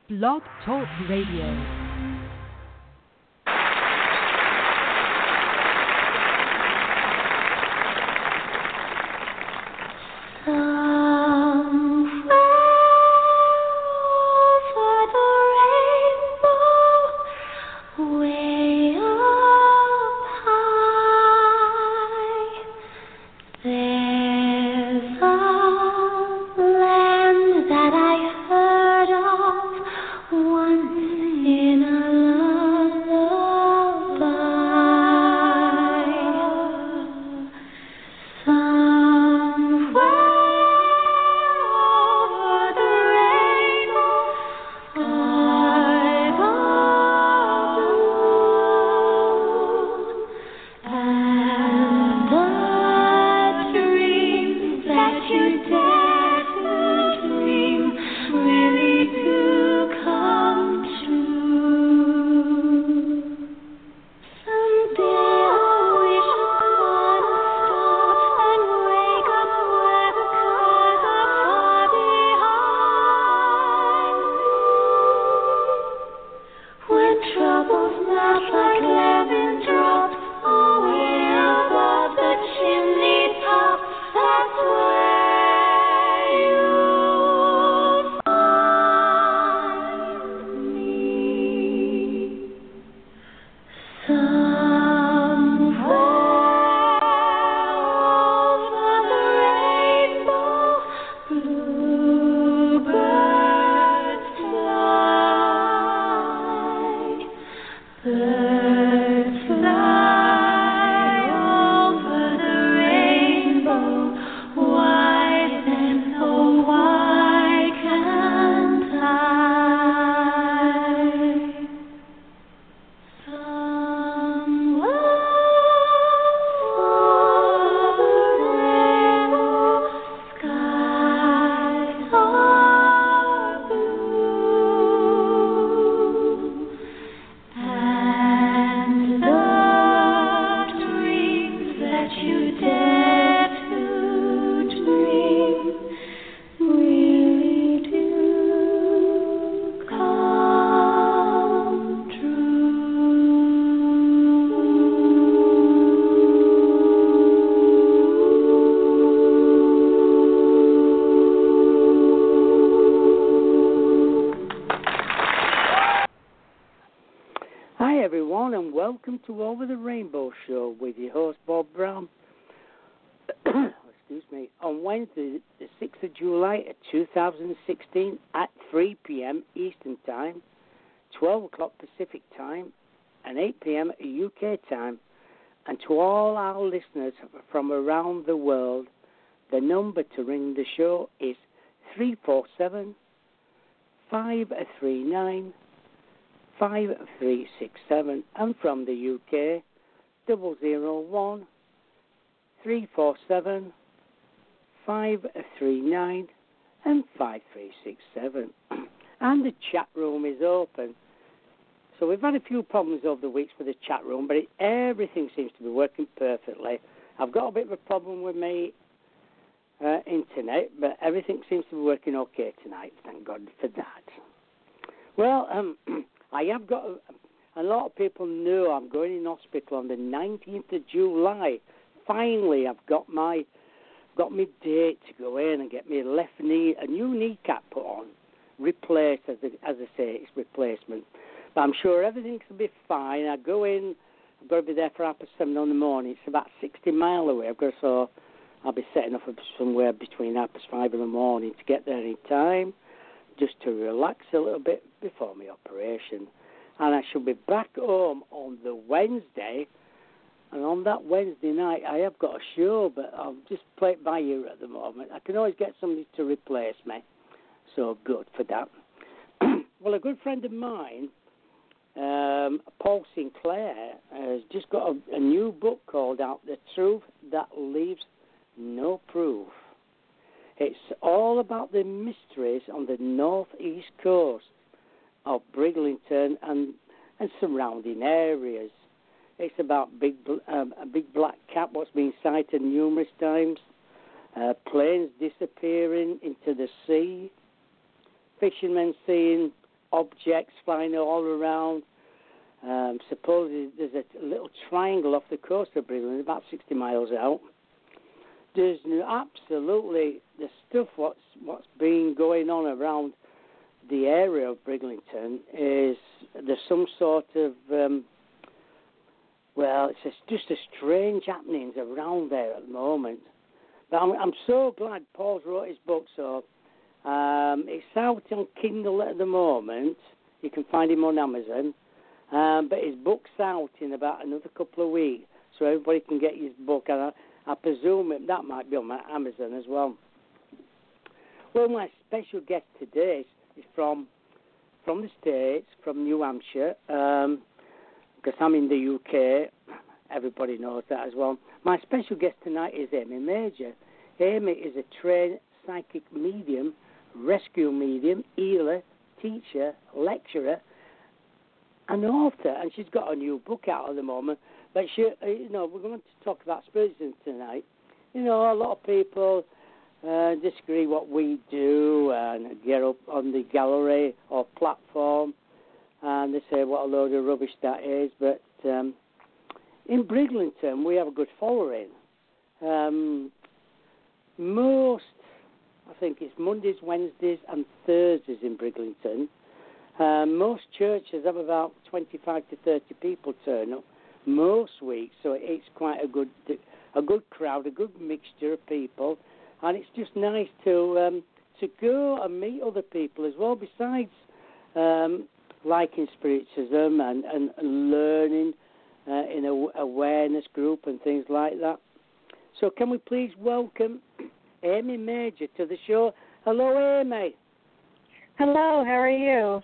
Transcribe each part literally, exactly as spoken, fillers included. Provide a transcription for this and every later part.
Blog Talk Radio. To Over the Rainbow Show with your host Bob Brown. Excuse me. On Wednesday, the sixth of July, two thousand sixteen, at three p.m. Eastern Time, twelve o'clock Pacific Time, and eight p.m. U K Time. And to all our listeners from around the world, the number to ring the show is three four seven, five three nine, five three six seven, and from the U K, double zero one three four seven five three nine and five three six seven. And the chat room is open. So we've had a few problems over the weeks with the chat room, but it, everything seems to be working perfectly. I've got a bit of a problem with my uh, internet, but everything seems to be working okay tonight. Thank God for that. Well, um. I have got, a, a lot of people know I'm going in hospital on the nineteenth of July. Finally, I've got my got my date to go in and get my left knee, a new kneecap put on, replaced, as, it, as I say, it's replacement. But I'm sure everything will be fine. I go in, I've got to be there for half past seven in the morning. It's about sixty miles away. I've got to, so I'll be setting up somewhere between half past five in the morning to get there in time, just to relax a little bit before my operation. And I shall be back home on the Wednesday, and on that Wednesday night I have got a show, but I'll just play it by ear at the moment. I can always get somebody to replace me, so good for that. Well, a good friend of mine, um, Paul Sinclair, has just got a, a new book called out, The Truth That Leaves No Proof. It's all about the mysteries on the northeast coast of Bridlington and, and surrounding areas. It's about big, um, a big black cat what's been sighted numerous times, uh, planes disappearing into the sea, fishermen seeing objects flying all around. Um, supposedly there's a little triangle off the coast of Briglin, about sixty miles out. There's absolutely the stuff what's what's been going on around the area of Briglington is there's some sort of um, well, it's just, just a strange happenings around there at the moment. But I'm, I'm so glad Paul's wrote his book. So um, it's out on Kindle at the moment. You can find him on Amazon. Um, but his book's out in about another couple of weeks, so everybody can get his book. And I, I presume it, that might be on my Amazon as well. Well, my special guest today is from from the States, from New Hampshire, um, because I'm in the U K. Everybody knows that as well. My special guest tonight is Amy Major. Amy is a trained psychic medium, rescue medium, healer, teacher, lecturer, an author, and she's got a new book out at the moment. But she, you know, we're going to talk about spiritism tonight. You know, a lot of people uh, disagree what we do and get up on the gallery or platform, and they say what a load of rubbish that is. But um, in Briglington, we have a good following. Um, most, I think it's Mondays, Wednesdays, and Thursdays in Briglington. Um, most churches have about twenty-five to thirty people turn up most weeks, so it's quite a good a good crowd, a good mixture of people, and it's just nice to um, to go and meet other people as well, besides um, liking spiritism and, and, and learning uh, in a awareness group and things like that. So can we please welcome Amy Major to the show? Hello, Amy. Hello, how are you?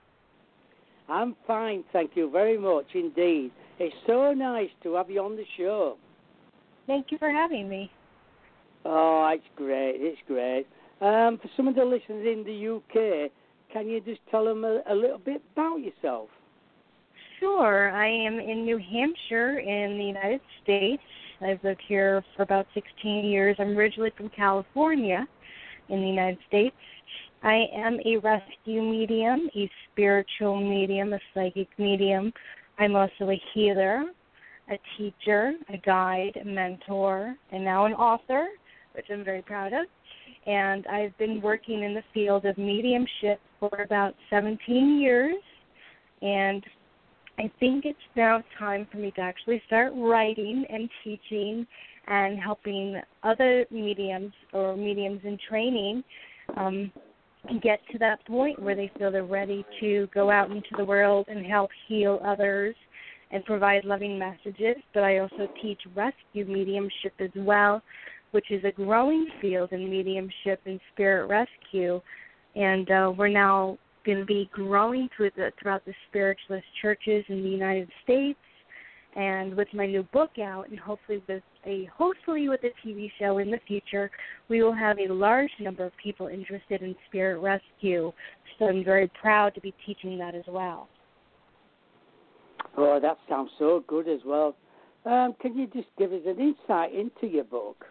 I'm fine, thank you very much indeed. It's so nice to have you on the show. Thank you for having me. Oh, it's great, it's great. Um, for some of the listeners in the U K, can you just tell them a, a little bit about yourself? Sure. I am in New Hampshire in the United States. I've lived here for about sixteen years. I'm originally from California in the United States. I am a rescue medium, a spiritual medium, a psychic medium. I'm also a healer, a teacher, a guide, a mentor, and now an author, which I'm very proud of. And I've been working in the field of mediumship for about seventeen years. And I think it's now time for me to actually start writing and teaching and helping other mediums or mediums in training um, get to that point where they feel they're ready to go out into the world and help heal others and provide loving messages. But I also teach rescue mediumship as well, which is a growing field in mediumship and spirit rescue. And uh, we're now going to be growing through the, throughout the spiritualist churches in the United States. And with my new book out, and hopefully with a hopefully with a T V show in the future, we will have a large number of people interested in spirit rescue. So I'm very proud to be teaching that as well. Oh, that sounds so good as well. Um, can you just give us an insight into your book?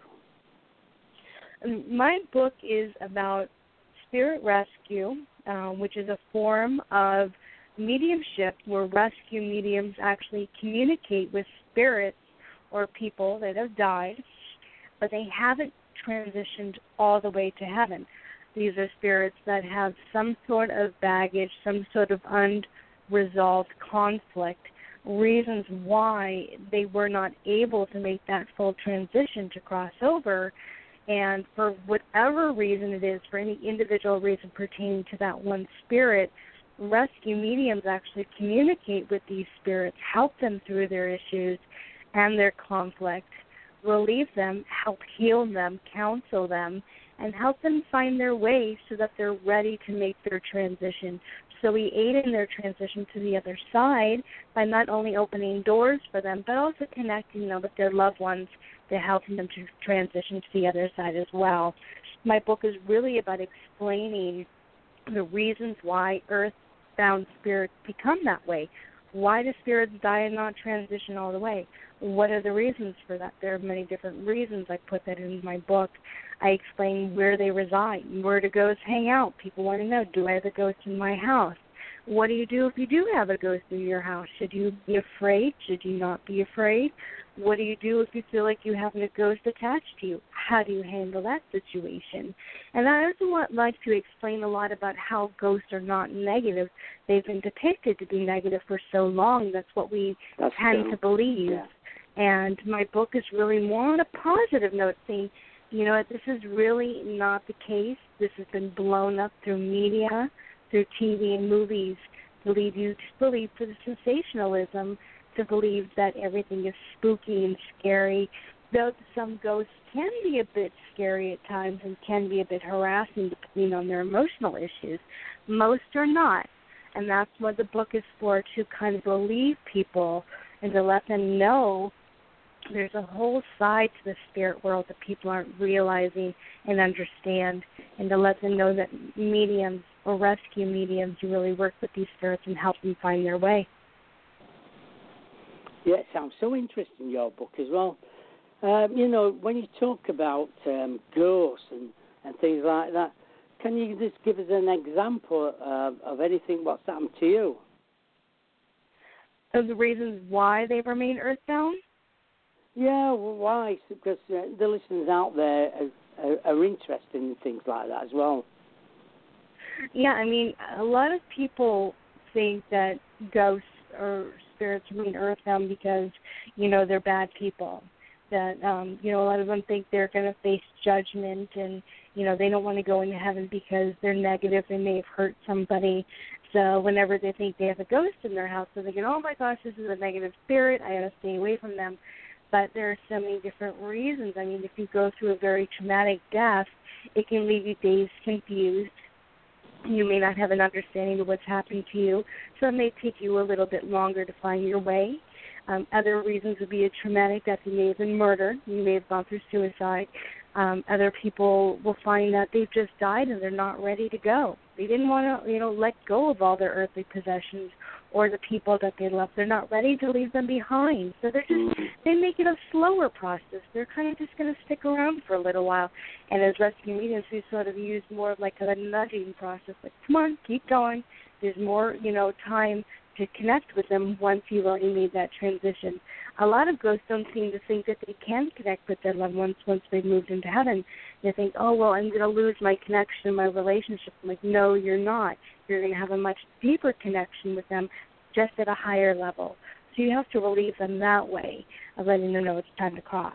My book is about spirit rescue, um, which is a form of mediumship where rescue mediums actually communicate with spirits or people that have died, but they haven't transitioned all the way to heaven. These are spirits that have some sort of baggage, some sort of unresolved conflict, reasons why they were not able to make that full transition to cross over. And for whatever reason it is, for any individual reason pertaining to that one spirit, rescue mediums actually communicate with these spirits, help them through their issues and their conflict, relieve them, help heal them, counsel them, and help them find their way so that they're ready to make their transition. So we aid in their transition to the other side by not only opening doors for them, but also connecting them with their loved ones to help them to transition to the other side as well. My book is really about explaining the reasons why earth-bound spirits become that way. Why do spirits die and not transition all the way? What are the reasons for that? There are many different reasons. I put that in my book. I explain where they reside, where do ghosts hang out. People want to know, do I have a ghost in my house? What do you do if you do have a ghost in your house? Should you be afraid? Should you not be afraid? What do you do if you feel like you have a ghost attached to you? How do you handle that situation? And I also want, like to explain a lot about how ghosts are not negative. They've been depicted to be negative for so long. That's what we That's tend true. to believe. Yeah. And my book is really more on a positive note, saying, you know, this is really not the case. This has been blown up through media, through T V and movies, to lead you to believe for the sensationalism, to believe that everything is spooky and scary, though some ghosts can be a bit scary at times and can be a bit harassing depending on their emotional issues. Most are not, and that's what the book is for, to kind of relieve people and to let them know there's a whole side to the spirit world that people aren't realizing and understand, and to let them know that mediums or rescue mediums who really work with these spirits and help them find their way. Yeah, it sounds so interesting, your book as well. Um, you know, when you talk about um, ghosts and, and things like that, can you just give us an example uh, of anything what's happened to you? Of the reasons why they remain earthbound? Yeah, well, why? Because uh, the listeners out there are, are, are interested in things like that as well. Yeah, I mean, a lot of people think that ghosts or spirits remain earthbound because, you know, they're bad people. That, um, you know, a lot of them think they're going to face judgment and, you know, they don't want to go into heaven because they're negative. They may have hurt somebody. So whenever they think they have a ghost in their house, they're thinking, oh, my gosh, this is a negative spirit. I got to stay away from them. But there are so many different reasons. I mean, if you go through a very traumatic death, it can leave you dazed, confused. You may not have an understanding of what's happening to you, so it may take you a little bit longer to find your way. Um, other reasons would be a traumatic death. You may have been murdered. You may have gone through suicide. Um, other people will find that they've just died and they're not ready to go. They didn't want to, you know, let go of all their earthly possessions or the people that they love. They're not ready to leave them behind. So they're just, they make it a slower process. They're kind of just going to stick around for a little while. And as rescue mediums, we sort of use more of like a nudging process, like, come on, keep going. There's more, you know, time to connect with them once you've already made that transition. A lot of ghosts don't seem to think that they can connect with their loved ones once they've moved into heaven. They think, oh, well, I'm going to lose my connection, my relationship. I'm like, no, you're not. You're going to have a much deeper connection with them, just at a higher level. So you have to relieve them that way of letting them know it's time to cross.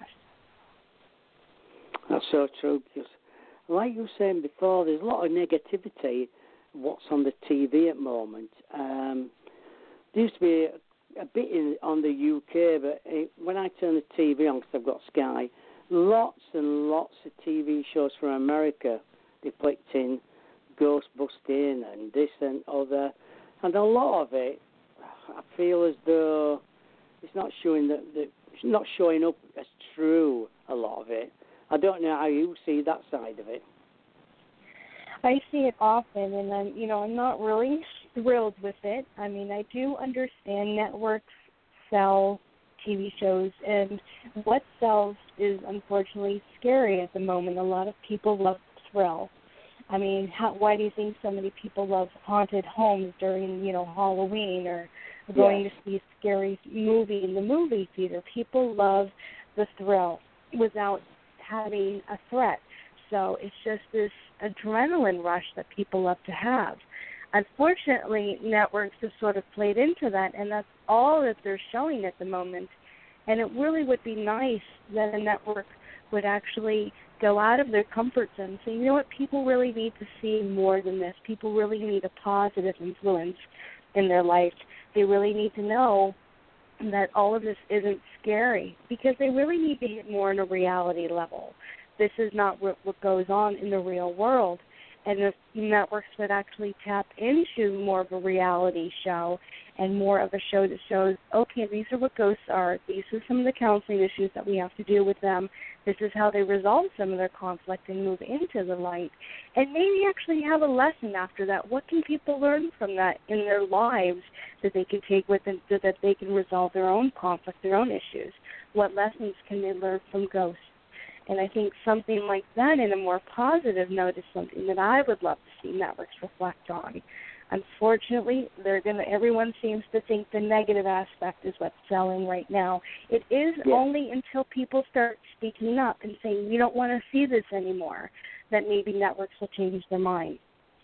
That's so true. Because like you were saying before, there's a lot of negativity what's on the T V at the moment. Um, there used to be a, a bit in, on the U K, but it, when I turn the T V on, because I've got Sky, lots and lots of T V shows from America depicting ghost busting and this and other. And a lot of it, I feel as though it's not showing that, that it's not showing up as true, a lot of it. I don't know how you see that side of it. I see it often, and I'm, you know, I'm not really thrilled with it. I mean, I do understand networks sell T V shows, and what sells is unfortunately scary at the moment. A lot of people love thrill. I mean, how, why do you think so many people love haunted homes during, you know, Halloween or going yes. to see a scary movie in the movie theater? People love the thrill without having a threat. So it's just this adrenaline rush that people love to have. Unfortunately, networks have sort of played into that, and that's all that they're showing at the moment. And it really would be nice that a network would actually go out of their comfort zone and say, you know what, people really need to see more than this. People really need a positive influence in their life. They really need to know that all of this isn't scary, because they really need to hit more on a reality level. This is not what, what goes on in the real world. And if networks would actually tap into more of a reality show and more of a show that shows, okay, these are what ghosts are. These are some of the counseling issues that we have to deal with them. This is how they resolve some of their conflict and move into the light. And maybe actually have a lesson after that. What can people learn from that in their lives that they can take with them so that they can resolve their own conflict, their own issues? What lessons can they learn from ghosts? And I think something like that in a more positive note is something that I would love to see networks reflect on. Unfortunately, they're gonna. Everyone seems to think the negative aspect is what's selling right now. It is yeah. only until people start speaking up and saying, we don't want to see this anymore, that maybe networks will change their mind.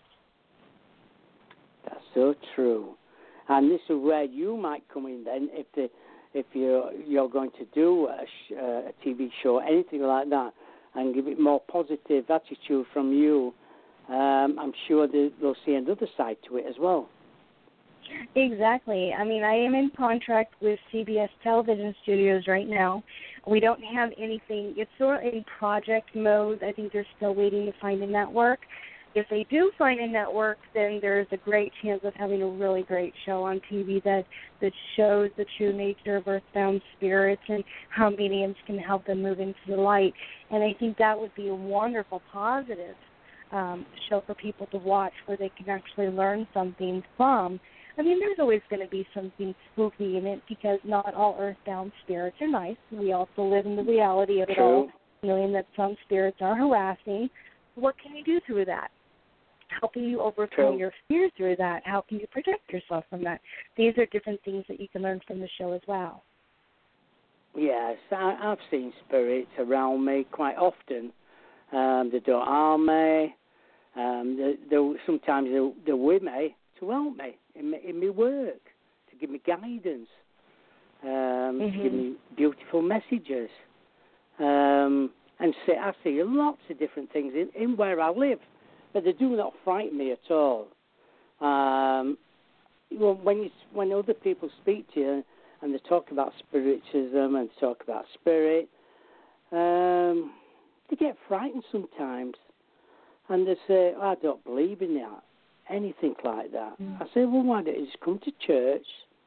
That's so true. And this is where you might come in then, if the, if you're, you're going to do a, sh- uh, a T V show, anything like that, and give it more positive attitude from you. Um, I'm sure they, they'll see another side to it as well. Exactly. I mean, I am in contract with C B S Television Studios right now. We don't have anything. It's sort of in project mode. I think they're still waiting to find a network. If they do find a network, then there's a great chance of having a really great show on T V that, that shows the true nature of earthbound spirits and how mediums can help them move into the light. And I think that would be a wonderful positive um, show for people to watch where they can actually learn something from. I mean, there's always going to be something spooky in it because not all earthbound spirits are nice. We also live in the reality of it True. all, knowing that some spirits are harassing. What can you do through that? How can you overcome True. your fear through that? How can you protect yourself from that? These are different things that you can learn from the show as well. Yes, I, I've seen spirits around me quite often. Um, they don't harm me. Um, they, they, sometimes they, they're with me to help me in, in my work, to give me guidance, um, mm-hmm. to give me beautiful messages. Um, and see, I see lots of different things in, in where I live. But they do not frighten me at all. Um, well, when you, when other people speak to you and they talk about spiritism and talk about spirit, um, they get frightened sometimes, and they say, oh, "I don't believe in that, anything like that." Mm. I say, "Well, why don't you just come to church?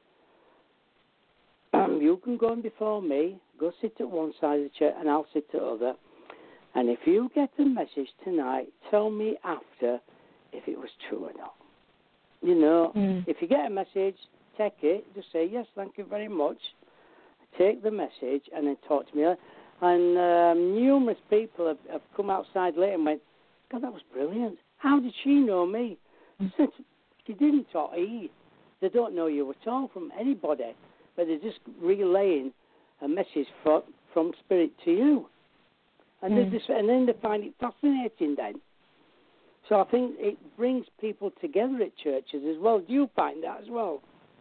You can go on before me, go sit at one side of the church, and I'll sit at the other. And if you get a message tonight, tell me after if it was true or not. You know, mm. if you get a message, take it. Just say, yes, thank you very much. Take the message and then talk to me." And um, numerous people have, have come outside later and went, "God, that was brilliant. How did she know me?" Mm. I said, "She didn't talk E. They don't know you at all from anybody, but they're just relaying a message from, from spirit to you." And, mm. just, and then they find it fascinating then. So I think it brings people together at churches as well. Do you find that as well?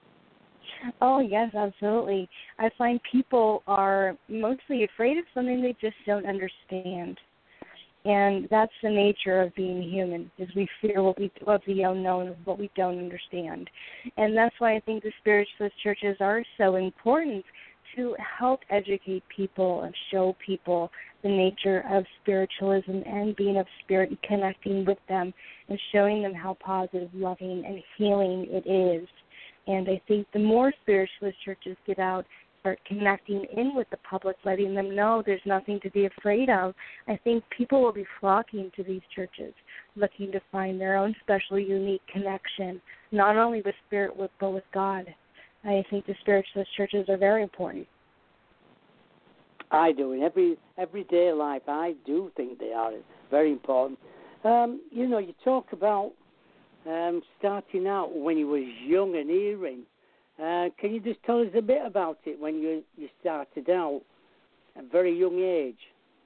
Oh, yes, absolutely. I find people are mostly afraid of something they just don't understand. And that's the nature of being human, is we fear what we of the unknown, what we don't understand. And that's why I think the spiritualist churches are so important, to help educate people and show people the nature of spiritualism and being of spirit and connecting with them and showing them how positive, loving, and healing it is. And I think the more spiritualist churches get out, start connecting in with the public, letting them know there's nothing to be afraid of, I think people will be flocking to these churches, looking to find their own special, unique connection, not only with spirit, but with God. I think the spiritualist churches are very important. I do. In every everyday life, I do think they are very important. Um, you know, you talk about um, starting out when you was young and hearing. Uh, can you just tell us a bit about it when you, you started out at a very young age?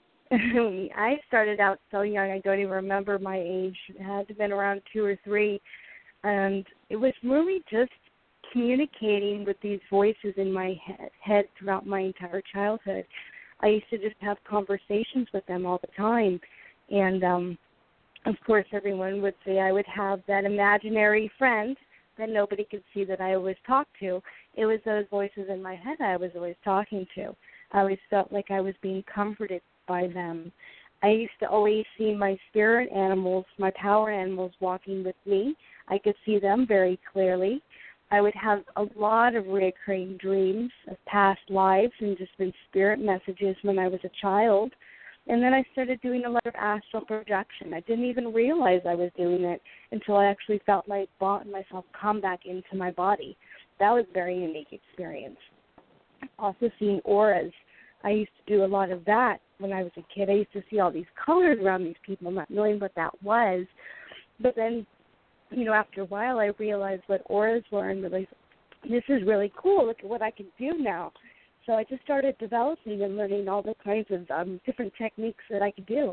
I started out so young, I don't even remember my age. It had to have been around two or three. And it was really just communicating with these voices in my head, head throughout my entire childhood. I used to just have conversations with them all the time. And, um, of course, everyone would say I would have that imaginary friend that nobody could see that I always talked to. It was those voices in my head I was always talking to. I always felt like I was being comforted by them. I used to always see my spirit animals, my power animals walking with me. I could see them very clearly. I would have a lot of recurring dreams of past lives and just been spirit messages when I was a child. And then I started doing a lot of astral projection. I didn't even realize I was doing it until I actually felt like myself come back into my body. That was a very unique experience. Also seeing auras. I used to do a lot of that when I was a kid. I used to see all these colors around these people, not knowing what that was. But then you know, after a while, I realized what auras were and realized this is really cool. Look at what I can do now. So I just started developing and learning all the kinds of um, different techniques that I could do.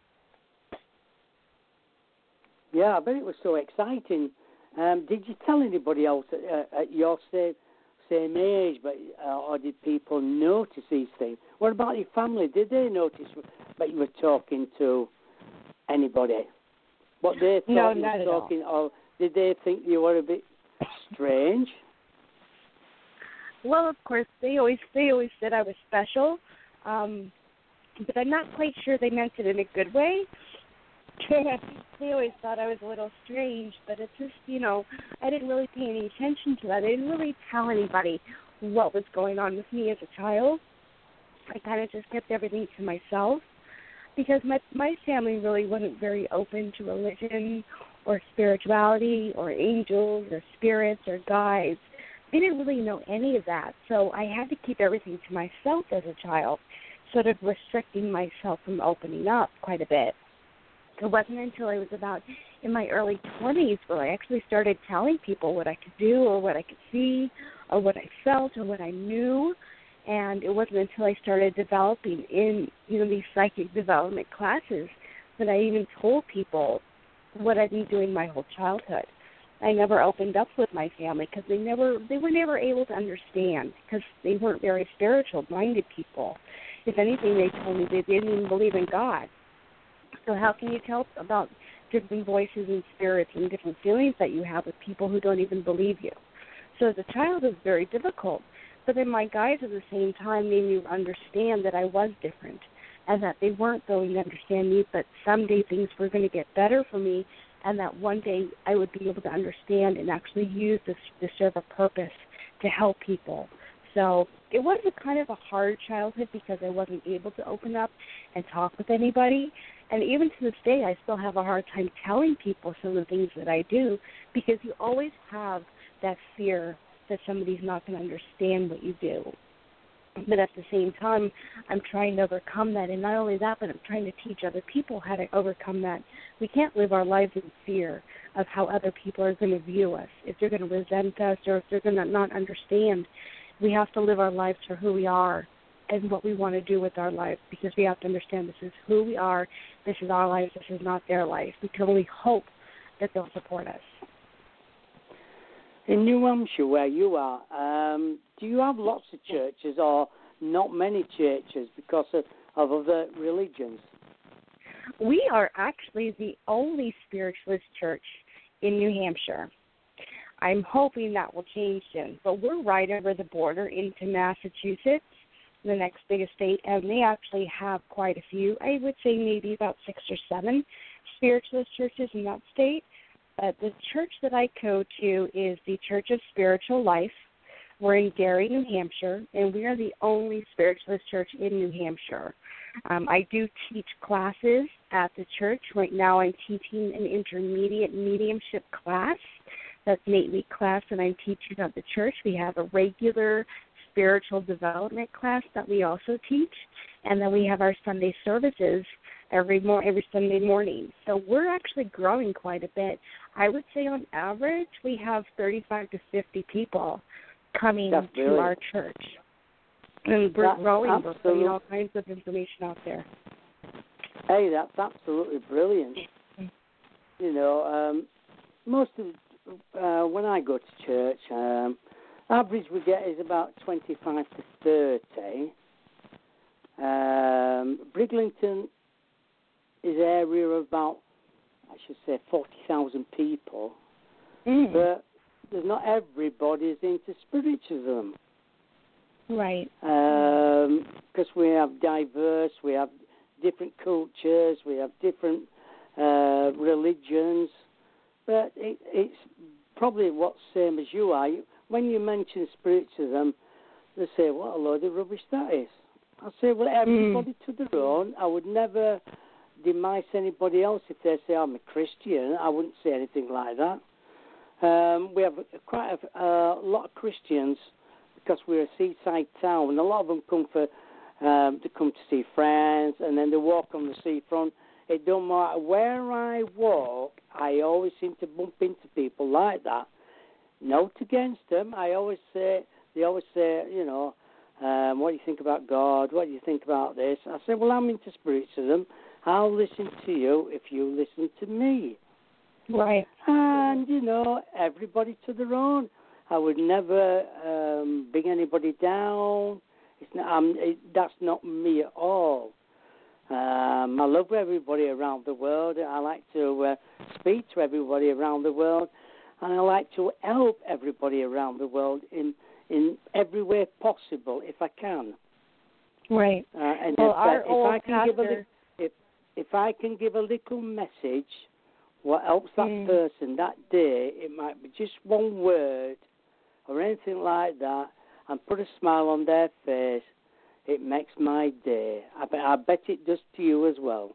Yeah, I bet it was so exciting. Um, did you tell anybody else at, uh, at your same, same age, but uh, or did people notice these things? What about your family? Did they notice that you were talking to anybody? What they thought no, you not were at all. talking, or did they think you were a bit strange? Well, of course, they always they always said I was special, um, but I'm not quite sure they meant it in a good way. They always thought I was a little strange, but it's just, you know, I didn't really pay any attention to that. I didn't really tell anybody what was going on with me as a child. I kind of just kept everything to myself because my my family really wasn't very open to religion or spirituality or angels or spirits or guides. They didn't really know any of that, so I had to keep everything to myself as a child, sort of restricting myself from opening up quite a bit. It wasn't until I was about in my early twenties where I actually started telling people what I could do or what I could see or what I felt or what I knew, and it wasn't until I started developing in, you know, these psychic development classes that I even told people what I'd been doing my whole childhood. I never opened up with my family because they never they were never able to understand because they weren't very spiritual-minded people. If anything, they told me they didn't even believe in God. So how can you tell about different voices and spirits and different feelings that you have with people who don't even believe you? So as a child, it was very difficult. But then my guides at the same time made me understand that I was different and that they weren't going to understand me, but someday things were going to get better for me and that one day I would be able to understand and actually use this to serve a purpose to help people. So it was a kind of a hard childhood because I wasn't able to open up and talk with anybody. And even to this day, I still have a hard time telling people some of the things that I do because you always have that fear that somebody's not going to understand what you do. But at the same time, I'm trying to overcome that. And not only that, but I'm trying to teach other people how to overcome that. We can't live our lives in fear of how other people are going to view us, if they're going to resent us or if they're going to not understand. We have to live our lives for who we are and what we want to do with our lives because we have to understand this is who we are, this is our life, this is not their life. We can only hope that they'll support us. In New Hampshire, where you are, um, do you have lots of churches or not many churches because of, of other religions? We are actually the only spiritualist church in New Hampshire. I'm hoping that will change soon, but we're right over the border into Massachusetts, the next biggest state, and they actually have quite a few. I would say maybe about six or seven spiritualist churches in that state. But the church that I go to is the Church of Spiritual Life. We're in Gary, New Hampshire, and we are the only spiritualist church in New Hampshire. Um, I do teach classes at the church. Right now I'm teaching an intermediate mediumship class. That's an eight-week class that I'm teaching at the church. We have a regular spiritual development class that we also teach, and then we have our Sunday services every mor- every Sunday morning. So we're actually growing quite a bit. I would say on average we have thirty-five to fifty people coming That's to brilliant. our church. And we're That's growing. We're absolute- putting all kinds of information out there. Hey, that's absolutely brilliant. You know, um, most of uh, when I go to church, um, average we get is about twenty-five to thirty. Um, Briglington is an area of about, I should say, forty thousand people. Mm. But there's not everybody's into spiritualism. Right. Because um, we have diverse, we have different cultures, we have different uh, religions. But it, it's probably what's same as you are. When you mention spiritualism, they say, what a load of rubbish that is. I say, well, everybody mm. to their own. I would never demise anybody else if they say I'm a Christian. I wouldn't say anything like that. Um, we have quite a, a lot of Christians because we're a seaside town, and a lot of them come for um, to come to see friends, and then they walk on the seafront it don't matter where I walk, I always seem to bump into people like that. Note against them. I always say, they always say, you know, um, what do you think about God? What do you think about this? I say, well, I'm into spiritualism. I'll listen to you if you listen to me. Right. And, you know, everybody to their own. I would never um, bring anybody down. It's not, um, it, that's not me at all. Um, I love everybody around the world. I like to uh, speak to everybody around the world. And I like to help everybody around the world in, in every way possible, if I can. Right. Uh, and well, if, our uh, if old I can pastor... give a li- if, if I can give a little message, what helps that mm. person that day, it might be just one word or anything like that, and put a smile on their face, it makes my day. I bet, I bet it does to you as well.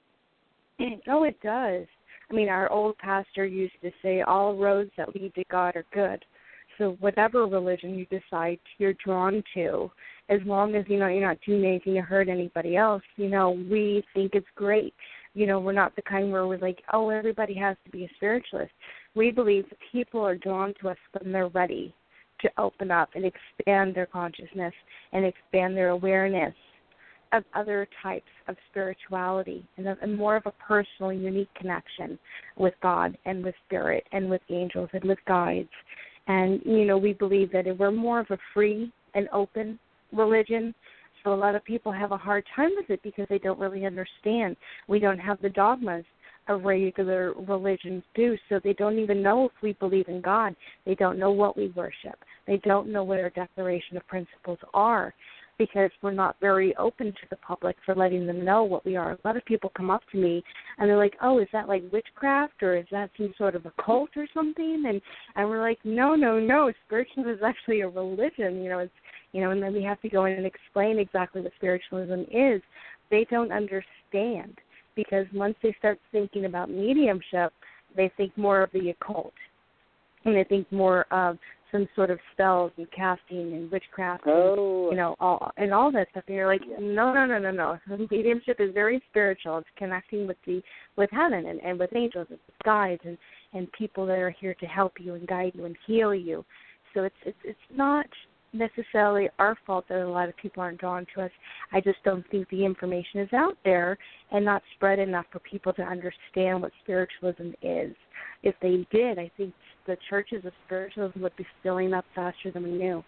Oh, it does. I mean, our old pastor used to say, all roads that lead to God are good. So whatever religion you decide you're drawn to, as long as, you know, you're not doing anything to hurt anybody else, you know, we think it's great. You know, we're not the kind where we're like, oh, everybody has to be a spiritualist. We believe that people are drawn to us when they're ready to open up and expand their consciousness and expand their awareness of other types of spirituality and, a, and more of a personal, unique connection with God and with spirit and with angels and with guides. And, you know, we believe that we're more of a free and open religion. So a lot of people have a hard time with it because they don't really understand. We don't have the dogmas of regular religions do, so they don't even know if we believe in God. They don't know what we worship. They don't know what our declaration of principles are because we're not very open to the public for letting them know what we are. A lot of people come up to me and they're like, oh, is that like witchcraft or is that some sort of a cult or something? And, and we're like, no, no, no, spiritualism is actually a religion. You know, it's, you know, and then we have to go in and explain exactly what spiritualism is. They don't understand. Because once they start thinking about mediumship, they think more of the occult. And they think more of some sort of spells and casting and witchcraft oh. and, you know, all, and all that stuff. And you're like, yeah. no, no, no, no, no. Mediumship is very spiritual. It's connecting with the with heaven and, and with angels and with guides and, and people that are here to help you and guide you and heal you. So it's it's it's not necessarily our fault that a lot of people aren't drawn to us. I just don't think the information is out there and not spread enough for people to understand what spiritualism is. If they did, I think the churches of spiritualism would be filling up faster than we knew.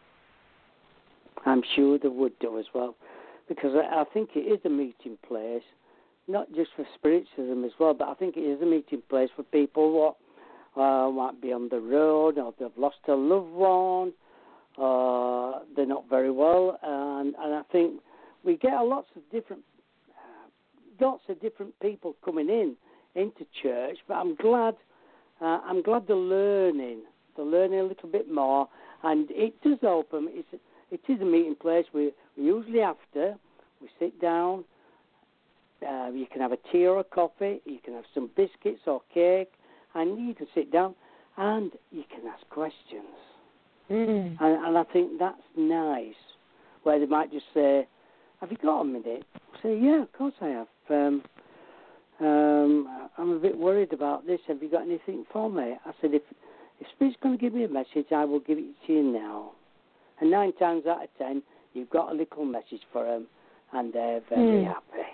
I'm sure they would do as well, because I, I think it is a meeting place, not just for spiritualism as well, but I think it is a meeting place for people who uh, might be on the road or they've lost a loved one, Uh, they're not very well, and, and I think we get a lots of different, uh, lots of different people coming in into church. But I'm glad, uh, I'm glad they're learning, they're learning a little bit more, and it does open. It's, it is a meeting place. We, we usually after we sit down. Uh, you can have a tea or a coffee. You can have some biscuits or cake, and you can sit down and you can ask questions. Mm. And, and I think that's nice, where they might just say, have you got a minute? I say, yeah, of course I have. Um, um, I'm a bit worried about this. Have you got anything for me? I said, if, if Spirit's going to give me a message, I will give it to you now. And nine times out of ten, you've got a little message for them, and they're very mm. happy.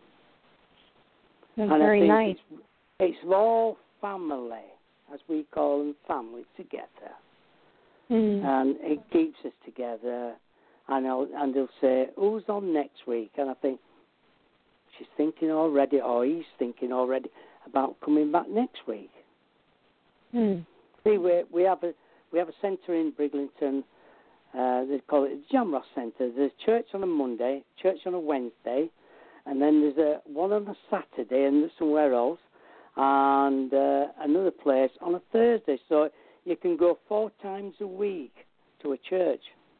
That's and very I think nice. It's, it's all family, as we call them, family together. Mm. And it keeps us together. And, I'll, and they'll say, who's on next week? And I think, she's thinking already, or he's thinking already about coming back next week. Mm. See, we, we have a we have a centre in Briglington. Uh, they call it the Jamross Centre. There's church on a Monday, church on a Wednesday, and then there's a one on a Saturday and somewhere else, and uh, another place on a Thursday. So you can go four times a week to a church.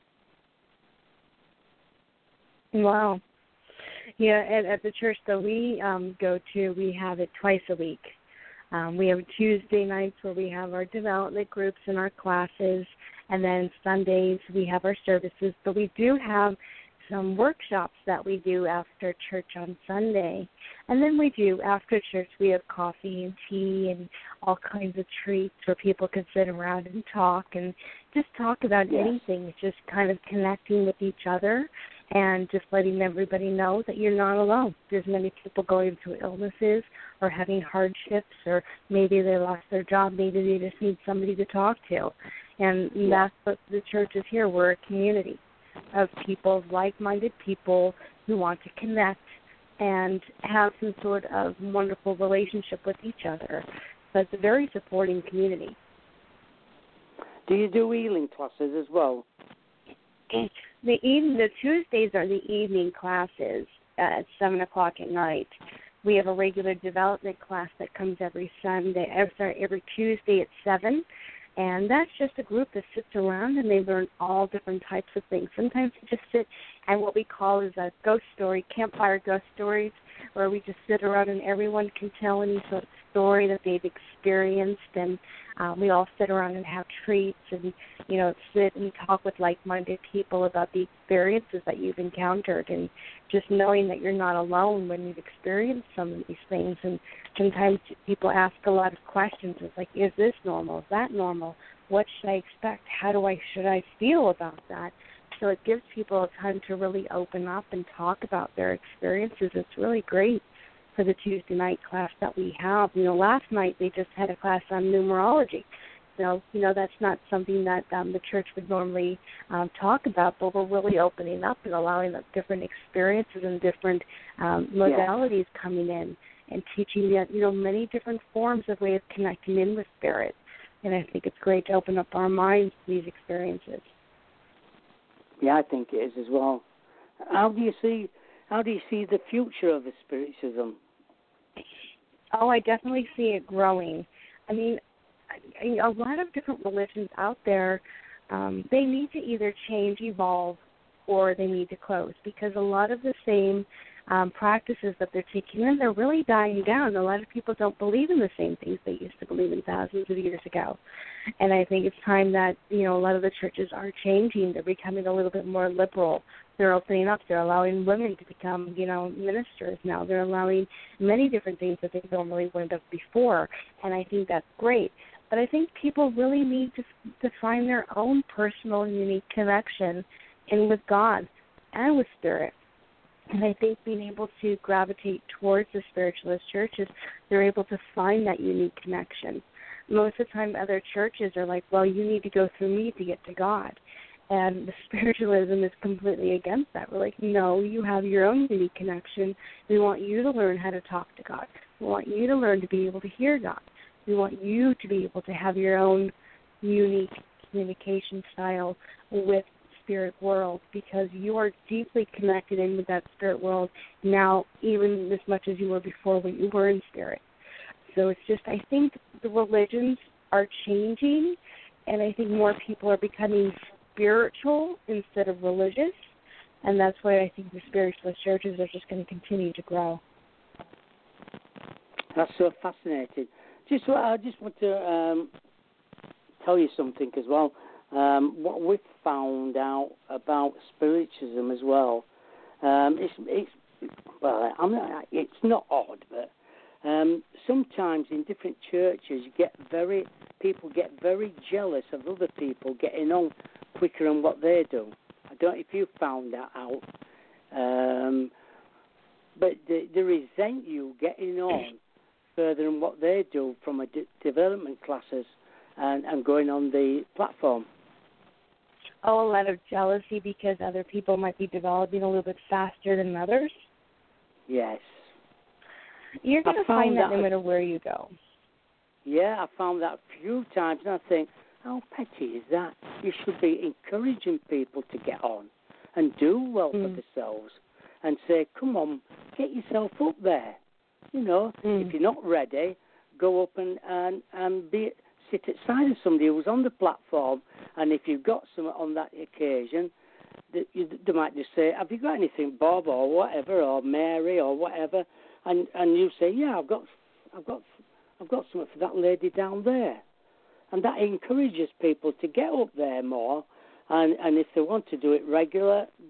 Wow. Yeah, at, at the church that we um, go to, we have it twice a week. Um, we have Tuesday nights where we have our development groups and our classes, and then Sundays we have our services. But we do have some workshops that we do after church on Sunday. And then we do, after church, we have coffee and tea and all kinds of treats where people can sit around and talk and just talk about yes. anything, just kind of connecting with each other and just letting everybody know that you're not alone. There's many people going through illnesses or having hardships, or maybe they lost their job, maybe they just need somebody to talk to. And yes. that's what the church is here. We're a community of people, like-minded people who want to connect and have some sort of wonderful relationship with each other. So it's a very supporting community. Do you do healing classes as well? The even the Tuesdays are the evening classes at seven o'clock at night. We have a regular development class that comes every Sunday. I'm sorry, every Tuesday at seven, and that's just a group that sits around and they learn all different types of things. Sometimes we just sit and what we call is a ghost story, campfire ghost stories, where we just sit around and everyone can tell any sort of story that they've experienced, and um, we all sit around and have treats and, you know, sit and talk with like-minded people about the experiences that you've encountered, and just knowing that you're not alone when you've experienced some of these things. And sometimes people ask a lot of questions. It's like, is this normal? Is that normal? What should I expect? How do I should I feel about that? So it gives people time to really open up and talk about their experiences. It's really great for the Tuesday night class that we have. You know, last night they just had a class on numerology. So, you know, that's not something that um, the church would normally um, talk about, but we're really opening up and allowing the different experiences and different um, modalities yeah. coming in and teaching, you know, many different forms of way of connecting in with spirit. And I think it's great to open up our minds to these experiences. Yeah, I think it is as well. How do you see how do you see the future of the spiritism? Oh, I definitely see it growing. I mean, a lot of different religions out there, um, they need to either change, evolve, or they need to close, because a lot of the same um, practices that they're taking in, they're really dying down. A lot of people don't believe in the same things they used to believe in thousands of years ago. And I think it's time that, you know, a lot of the churches are changing. They're becoming a little bit more liberal. They're opening up. They're allowing women to become, you know, ministers now. They're allowing many different things that they normally wouldn't have before. And I think that's great. But I think people really need to, to find their own personal, unique connection in with God and with Spirit. And I think being able to gravitate towards the spiritualist churches, they're able to find that unique connection. Most of the time, other churches are like, well, you need to go through me to get to God. And the spiritualism is completely against that. We're like, no, you have your own unique connection. We want you to learn how to talk to God. We want you to learn to be able to hear God. We want you to be able to have your own unique communication style with spirit world, because you are deeply connected in with that spirit world now, even as much as you were before when you were in spirit. So it's just, I think the religions are changing, and I think more people are becoming spiritual instead of religious, and that's why I think the spiritualist churches are just going to continue to grow. That's so fascinating. Just, I just want to um, tell you something as well. Um, what we've found out about spiritism as well, um, it's, it's well, I'm not, it's not odd, but um, sometimes in different churches, you get very people get very jealous of other people getting on quicker than what they do. I don't know if you found that out, um, but they, they resent you getting on further than what they do from a de- development classes and, and going on the platform. Oh, a lot of jealousy because other people might be developing a little bit faster than others? Yes. You're going to find that, that no matter where you go. Yeah, I found that a few times, and I think, how petty is that? You should be encouraging people to get on and do well mm. for themselves and say, come on, get yourself up there. You know, mm. if you're not ready, go up and, and, and be... sit at side of somebody who's on the platform, and if you've got something on that occasion, they, they might just say, have you got anything, Bob, or whatever, or Mary, or whatever, and and you say, yeah, I've got, I've got, I've got something for that lady down there, and that encourages people to get up there more, and and if they want to do it regular,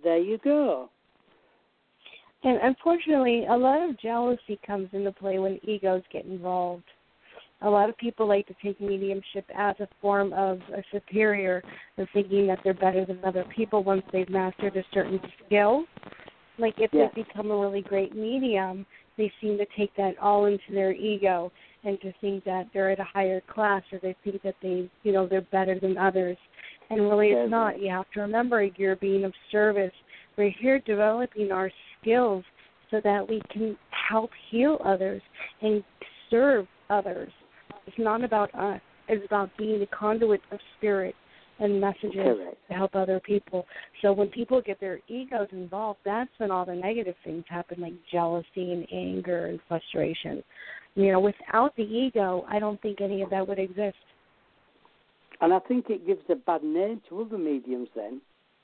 there you go. And unfortunately, a lot of jealousy comes into play when egos get involved. A lot of people like to take mediumship as a form of a superior and thinking that they're better than other people once they've mastered a certain skill. Like if yes. they become a really great medium, they seem to take that all into their ego and to think that they're at a higher class, or they think that they, you know, they're better than others. And really it's not. You have to remember you're being of service. We're here developing our skills so that we can help heal others and serve others. It's not about us. It's about being a conduit of spirit and messages Correct. to help other people. So when people get their egos involved, that's when all the negative things happen, like jealousy and anger and frustration. You know, without the ego, I don't think any of that would exist. And I think it gives a bad name to other mediums then.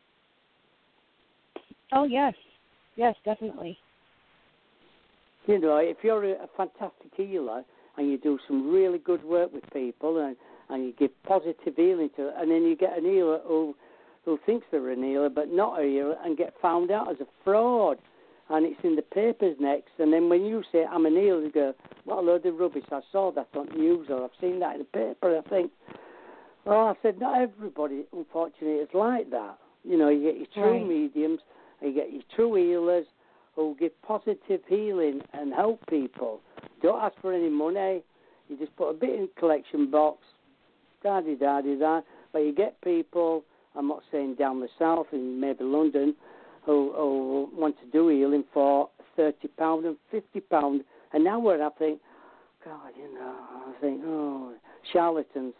Oh, yes. Yes, definitely. You know, if you're a, a fantastic healer and you do some really good work with people and, and you give positive healing to and then you get an healer who, who thinks they're an healer but not a healer and get found out as a fraud, and it's in the papers next, and then when you say, I'm an healer, you go, what a load of rubbish, I saw that on the news or I've seen that in the paper. I think, well, I said, not everybody, unfortunately, is like that. You know, you get your true Right. mediums, you get your true healers who give positive healing and help people. Don't ask for any money. You just put a bit in the collection box, da-di-da-di-da. But you get people, I'm not saying down the south, in maybe London, who, who want to do healing for thirty pounds and fifty pounds an hour. I think, God, you know, I think, oh, charlatans.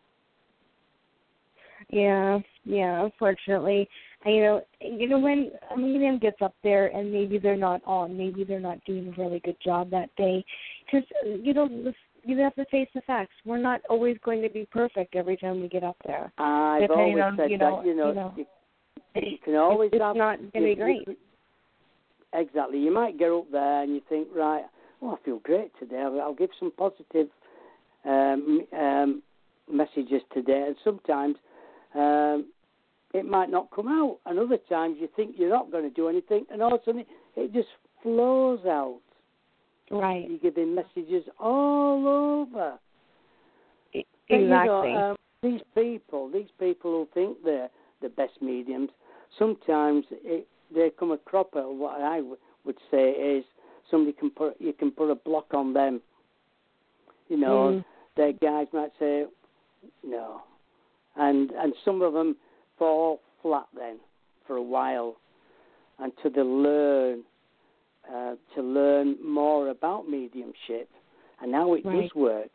Yeah, yeah, unfortunately. And, you know, you know, when a medium gets up there and maybe they're not on, maybe they're not doing a really good job that day, because, you know, you have to face the facts. We're not always going to be perfect every time we get up there. I've Depending always on, said you know, that, you know, you, know, you, you can always it's have... not going to be great. You, exactly. You might get up there and you think, right, well, I feel great today. I'll, I'll give some positive um, um, messages today, and sometimes... Um, it might not come out, and other times you think you're not going to do anything, and all of a sudden it just flows out. Right. You're giving messages all over. Exactly. But, you know, um, these people, these people who think they're the best mediums, sometimes it, they come a cropper. What I w- would say is somebody can put you can put a block on them. You know, mm. their guys might say no. And and some of them fall flat then for a while until they learn uh, to learn more about mediumship and how it right. does work.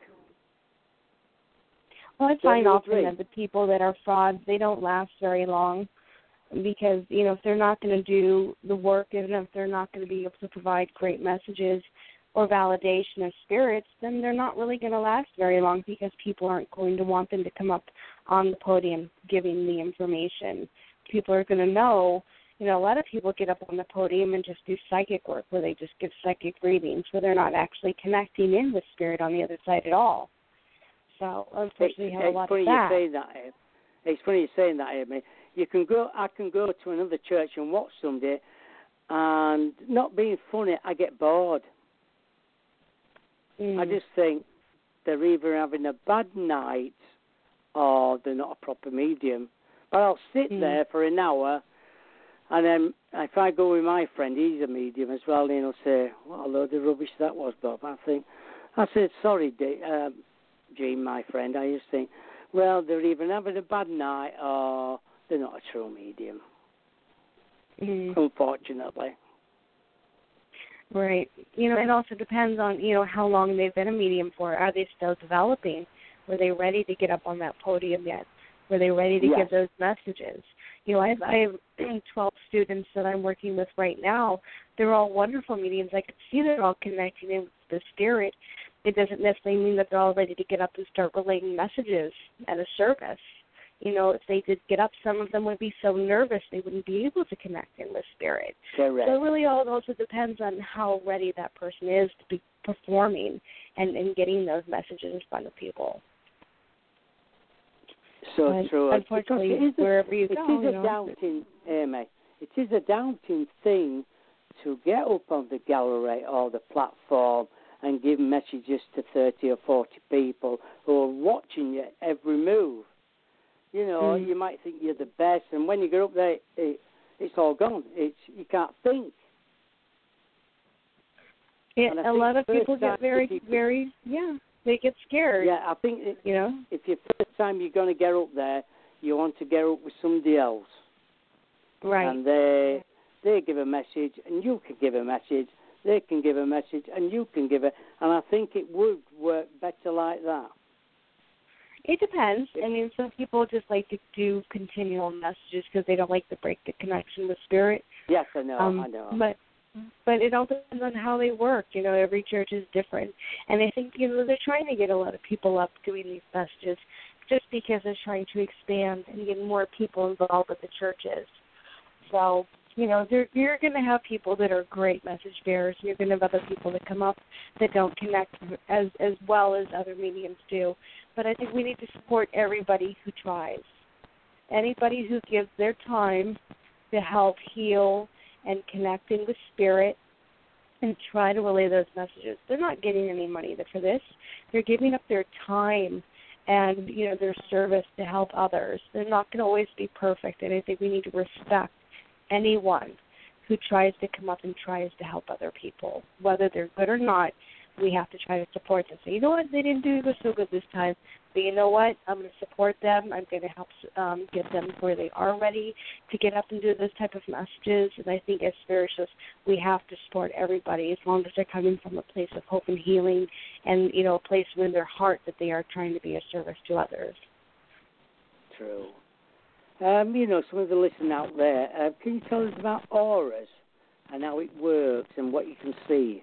Well, I Don't find you often agree? that the people that are frauds, they don't last very long because, you know, if they're not going to do the work and if they're not going to be able to provide great messages or validation of spirits, then they're not really going to last very long because people aren't going to want them to come up on the podium giving the information. People are going to know, you know, a lot of people get up on the podium and just do psychic work where they just give psychic readings where they're not actually connecting in with spirit on the other side at all. So, unfortunately, It's, you have a it's lot funny of that. you say that, Ed. It's funny you saying that, Amy. You can go, I can go to another church and watch somebody, and not being funny, I get bored. Mm. I just think they're either having a bad night or they're not a proper medium. But I'll sit mm. there for an hour, and then if I go with my friend, he's a medium as well, and he'll say, what a load of rubbish that was, Bob. I think, I said, sorry, D- um, Gene, my friend. I just think, well, they're either having a bad night or they're not a true medium, Mm. unfortunately. Right. You know, it also depends on, you know, how long they've been a medium for. Are they still developing? Were they ready to get up on that podium yet? Were they ready to Yes. give those messages? You know, I have, I have twelve students that I'm working with right now. They're all wonderful mediums. I can see they're all connecting in with the spirit. It doesn't necessarily mean that they're all ready to get up and start relaying messages at a service. You know, if they did get up, some of them would be so nervous they wouldn't be able to connect in with spirit. Correct. So it really all also depends on how ready that person is to be performing and, and getting those messages in front of people. So but true. Unfortunately, Because it is a, wherever you it go, is you a know, doubting, Amy. it is a daunting thing to get up on the gallery or the platform and give messages to thirty or forty people who are watching your every move. You know, mm. you might think you're the best, and when you get up there, it, it's all gone. It's you can't think. It, a lot of people get very, people, very, yeah, they get scared. Yeah, I think it, you know, if your first time you're going to get up there, you want to get up with somebody else, right? And they they give a message, and you can give a message. They can give a message, and you can give it. And I think it would work better like that. It depends. I mean, some people just like to do continual messages because they don't like to break the connection with spirit. Yes, I know, um, I know. But but it all depends on how they work. You know, every church is different. And I think, you know, they're trying to get a lot of people up doing these messages just because they're trying to expand and get more people involved with the churches. So, you know, you're going to have people that are great message bearers. You're going to have other people that come up that don't connect as, as well as other mediums do. But I think we need to support everybody who tries. Anybody who gives their time to help heal and connect in with spirit and try to relay those messages. They're not getting any money for this. They're giving up their time and, you know, their service to help others. They're not going to always be perfect, and I think we need to respect anyone who tries to come up and tries to help other people. Whether they're good or not, we have to try to support them. So, you know what, they didn't do so good this time, but you know what, I'm going to support them. I'm going to help um, get them where they are ready to get up and do those type of messages. And I think as spiritualists, we have to support everybody as long as they're coming from a place of hope and healing and, you know, a place in their heart that they are trying to be a service to others. True. Um, you know, some of the listeners out there, uh, can you tell us about auras and how it works and what you can see?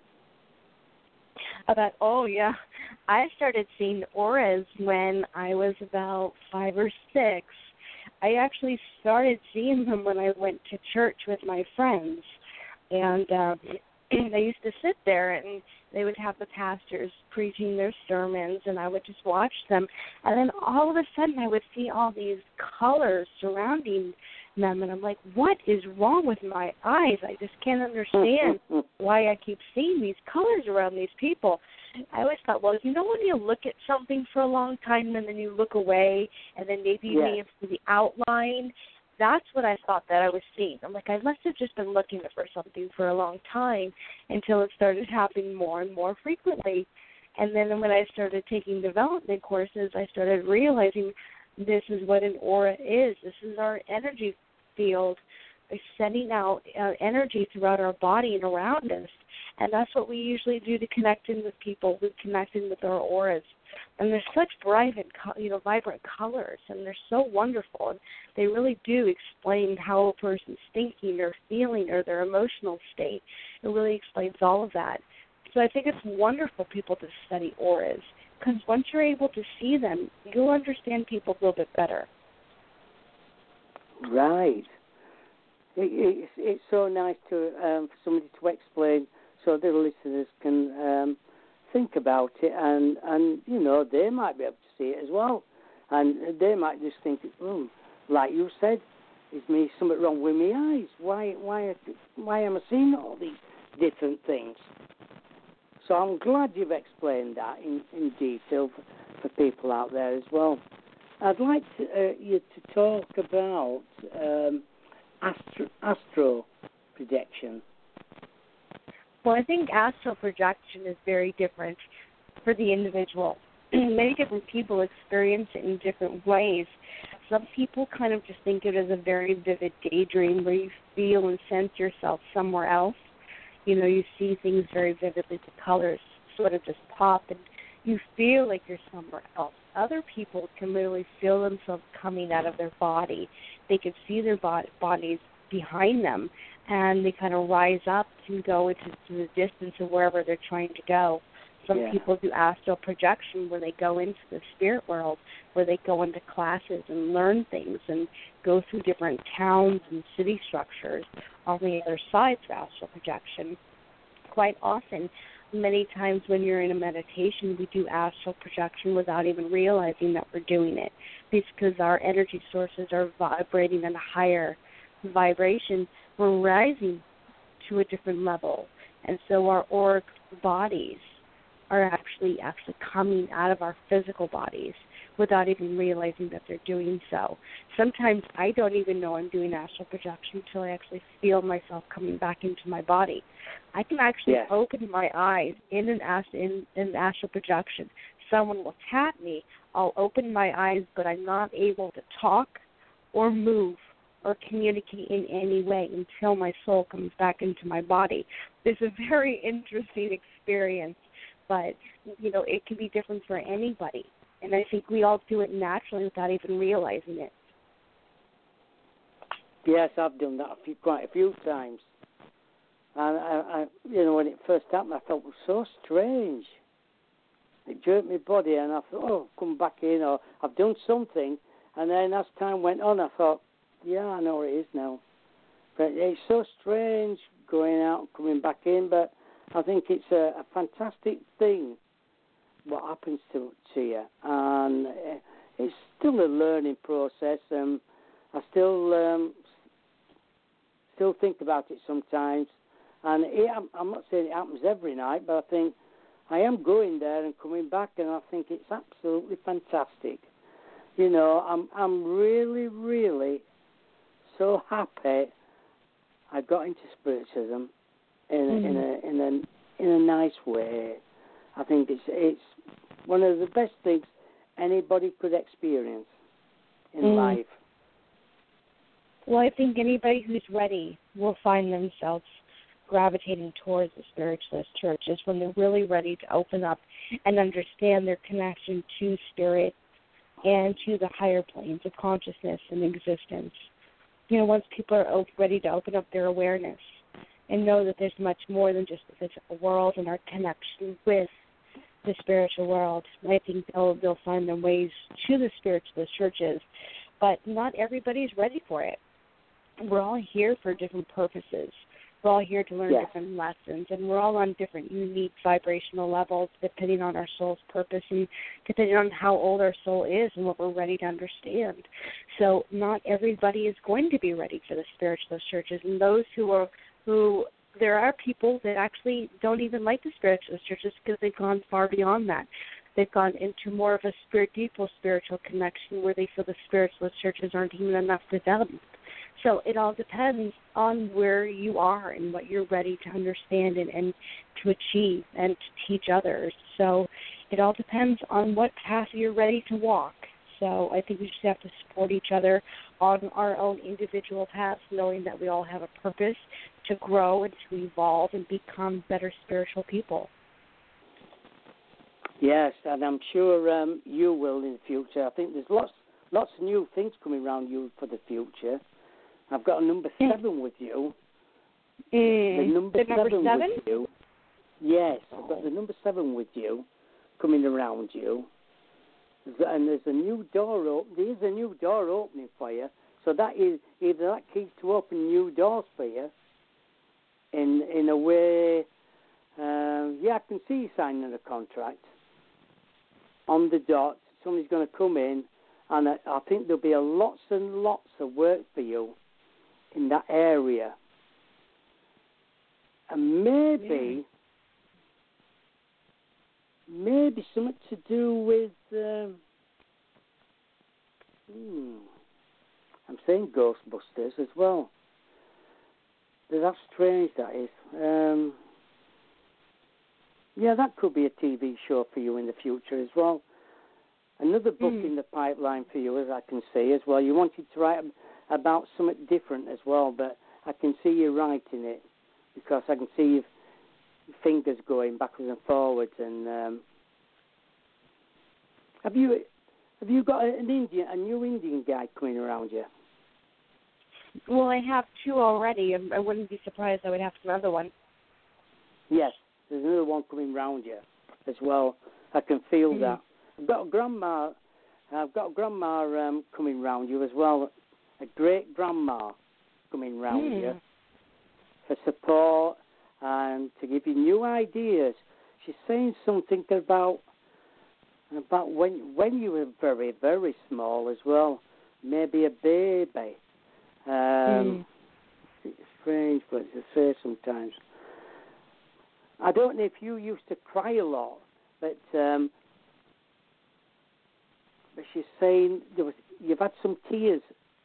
About, oh, yeah. I started seeing auras when I was about five or six. I actually started seeing them when I went to church with my friends. And uh, I used to sit there, and they would have the pastors preaching their sermons, and I would just watch them. And then all of a sudden, I would see all these colors surrounding them, and I'm like, what is wrong with my eyes? I just can't understand why I keep seeing these colors around these people. I always thought, well, you know when you look at something for a long time and then you look away and then maybe you yes. may see the outline? That's what I thought that I was seeing. I'm like, I must have just been looking for something for a long time until it started happening more and more frequently. And then when I started taking development courses, I started realizing this is what an aura is. This is our energy field, sending out uh, energy throughout our body and around us. And that's what we usually do to connect in with people. We connect in with our auras. And they're such bright and, you know, vibrant colors, and they're so wonderful. And they really do explain how a person's thinking or feeling or their emotional state. It really explains all of that. So I think it's wonderful people to study auras, because once you're able to see them, you'll understand people a little bit better. Right. It, it's, it's so nice to um, for somebody to explain so the listeners can um, think about it, and, and, you know, they might be able to see it as well. And they might just think, oh, like you said, is me something wrong with my eyes? Why, why, why am I seeing all these different things? So I'm glad you've explained that in, in detail for, for people out there as well. I'd like to, uh, you to talk about um, astro, astro projection. Well, I think astral projection is very different for the individual. Many different people experience it in different ways. Some people kind of just think of it as a very vivid daydream where you feel and sense yourself somewhere else. You know, you see things very vividly, the colors sort of just pop, and you feel like you're somewhere else. Other people can literally feel themselves coming out of their body. They can see their bodies behind them, and they kind of rise up and go into the distance of wherever they're trying to go. Some yeah. people do astral projection where they go into the spirit world, where they go into classes and learn things and go through different towns and city structures. On the other side of astral projection, quite often, many times when you're in a meditation, we do astral projection without even realizing that we're doing it. It's because our energy sources are vibrating at a higher vibration we're rising to a different level. And so our auric bodies are actually actually coming out of our physical bodies without even realizing that they're doing so. Sometimes I don't even know I'm doing astral projection until I actually feel myself coming back into my body. I can actually yes. open my eyes in an, ast- in, in astral projection. Someone will tap me. I'll open my eyes, but I'm not able to talk or move or communicate in any way until my soul comes back into my body. It's a very interesting experience, but, you know, it can be different for anybody. And I think we all do it naturally without even realizing it. Yes, I've done that a few, quite a few times. And, I, I, you know, when it first happened, I felt it was so strange. It jerked my body, and I thought, oh, come back in, or I've done something. And then as time went on, I thought, yeah, I know what it is now. But it's so strange going out, coming back in, but I think it's a, a fantastic thing what happens to, to you. And it's still a learning process. Um, I still um, still think about it sometimes. And it, I'm not saying it happens every night, but I think I am going there and coming back, and I think it's absolutely fantastic. You know, I'm I'm really, really so happy I got into spiritism in a, mm. in a in a in a nice way. I think it's it's one of the best things anybody could experience in mm. life. Well, I think anybody who's ready will find themselves gravitating towards the spiritualist churches when they're really ready to open up and understand their connection to spirit and to the higher planes of consciousness and existence. You know, once people are ready to open up their awareness and know that there's much more than just the physical world and our connection with the spiritual world, I think they'll, they'll find their ways to the spiritualist churches. But not everybody's ready for it. We're all here for different purposes. We're all here to learn yes. different lessons, and we're all on different unique vibrational levels depending on our soul's purpose and depending on how old our soul is and what we're ready to understand. So not everybody is going to be ready for the spiritualist churches, and those who are, who there are people that actually don't even like the spiritualist churches because they've gone far beyond that. They've gone into more of a spirit, deeper spiritual connection where they feel the spiritualist churches aren't even enough for them. So it all depends on where you are and what you're ready to understand and, and to achieve and to teach others. So it all depends on what path you're ready to walk. So I think we just have to support each other on our own individual paths, knowing that we all have a purpose to grow and to evolve and become better spiritual people. Yes, and I'm sure um, you will in the future. I think there's lots, lots of new things coming around you for the future. I've got a number seven with you. Mm. The number, the number seven, seven with you. Yes, I've got the number seven with you, coming around you. And there's a new door open. There is a new door opening for you. So that is either that keys to open new doors for you. In in a way, um, yeah, I can see you signing a contract on the dot. Somebody's going to come in, and I, I think there'll be a lots and lots of work for you in that area. And maybe, yeah. maybe something to do with, um, hmm, I'm saying Ghostbusters as well. That's strange, that is. Um, yeah, that could be a T V show for you in the future as well. Another book mm. in the pipeline for you, as I can see as well. You wanted to write about something different as well, but I can see you writing it because I can see your fingers going backwards and forwards. And um, have you have you got an Indian, a new Indian guy coming around you? Well, I have two already. I wouldn't be surprised I would have another one. Yes, there's another one coming round you as well. I can feel mm. that. I've got a grandma. I've got a grandma um, coming round you as well. A great grandma coming round mm. you for support and to give you new ideas. She's saying something about about when when you were very very small as well, maybe a baby. Um, mm. strange, but it's a say sometimes. I don't know if you used to cry a lot, but um, but she's saying there was you've had some tears